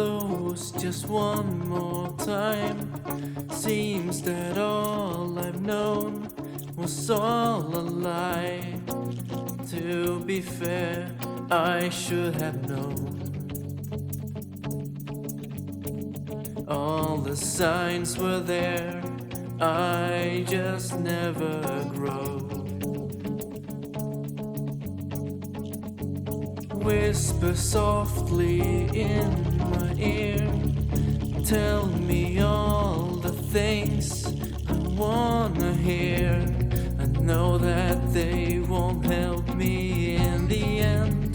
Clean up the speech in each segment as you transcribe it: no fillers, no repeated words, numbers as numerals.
close just one more time. Seems that all I've known was all a lie. To be fair, I should have known. All the signs were there, I just never grow. Whisper softly in my ear, tell me all the things I wanna hear. I know that they won't help me in the end.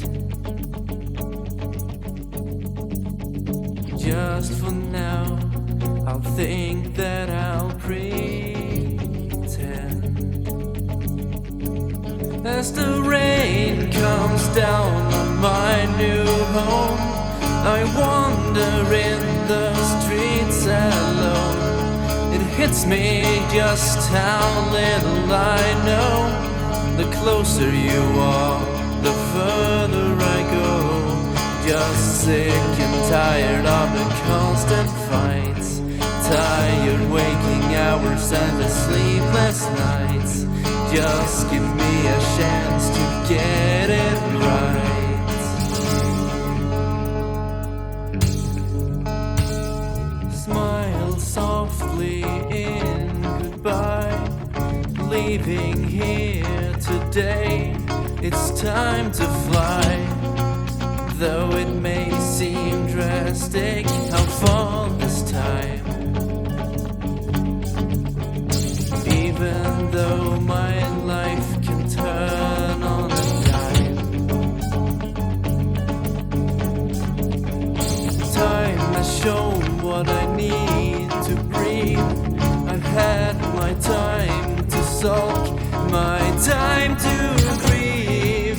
Just for now, I'll think that I'll pretend. As the rain comes down on my new home, I wander in the streets alone. It hits me just how little I know. The closer you are, the further I go. Just sick and tired of the constant fights, tired waking hours and the sleepless nights. Just give me a chance to get it right. Smile softly in goodbye. Leaving here today, it's time to fly. Though it may seem drastic, I'll fall this time. Even though my life can turn on a dime. Time has shown what I need to breathe. I've had my time to sulk, my time to grieve.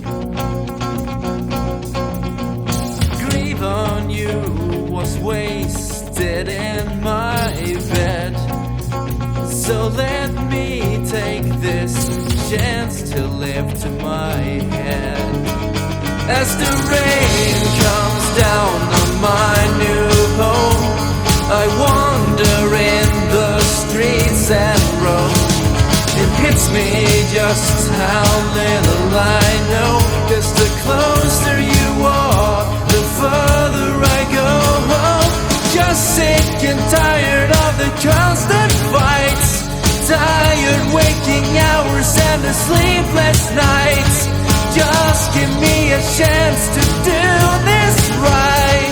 Grieve on you was wasted in my bed. So let me take this chance to lift my head. As the rain comes down on my new home, I wander in the streets and roam. It hits me just how little I know, 'cause the closer you are, the further I go. Just sick and tired of the constant fights, tired waking hours and the sleepless nights. Just give me a chance to do this right.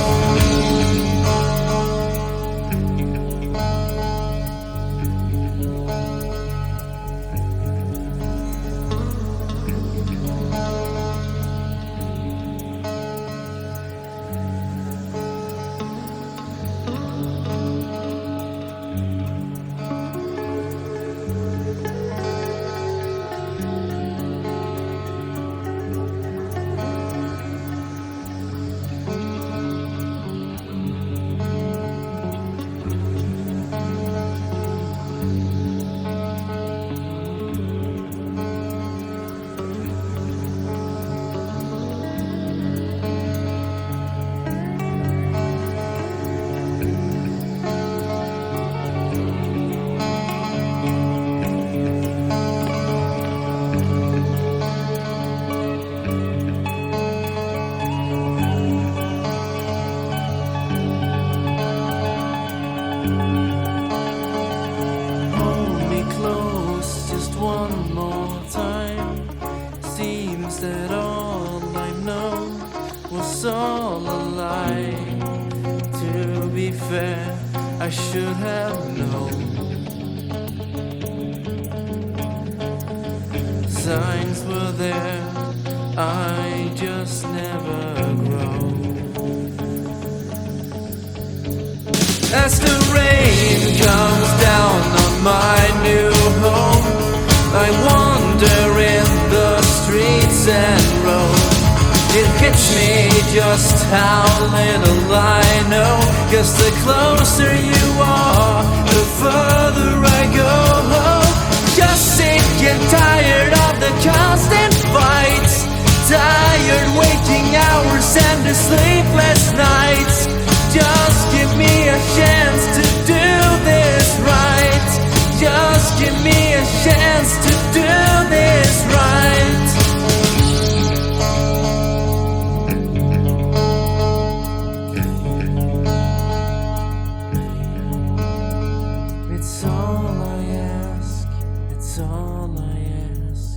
One more time. Seems that all I know was all a lie. To be fair, I should have known. Signs were there, I just never grow. As the rain comes down on my new home, I wander in the streets and roam. It hits me just how little I know, 'cause the closer you are, the further I go. Just sick and tired of the constant fights, tired waking hours and the sleepless nights. Just give me a chance to do this right. Just give me a chance to do this right. It's all I ask. It's all I ask.